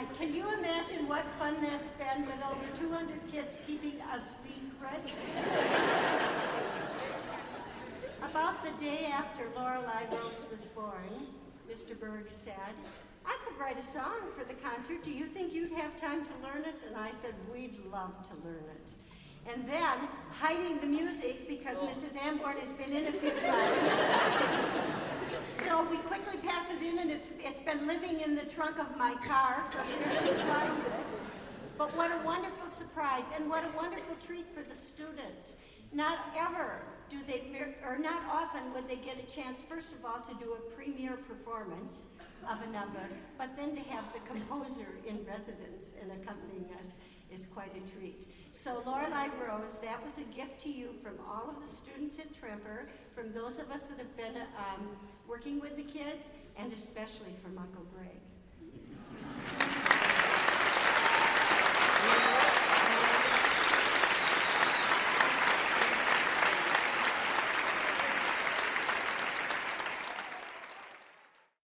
right. Can you imagine what fun that's been with over 200 kids keeping a secret? About the day after Lorelei Rose was born, Mr. Berg said, I could write a song for the concert. Do you think you'd have time to learn it? And I said, we'd love to learn it. And then, hiding the music, because Mrs. Amborn has been in a few times, so we quickly pass it in, and it's been living in the trunk of my car from where she found it. But what a wonderful surprise, and what a wonderful treat for the students. Not often would they get a chance, first of all, to do a premiere performance of a number, but then to have the composer in residence and accompanying us is quite a treat. So Lorelei Rose, that was a gift to you from all of the students at Tremper, from those of us that have been working with the kids, and especially from Uncle Greg.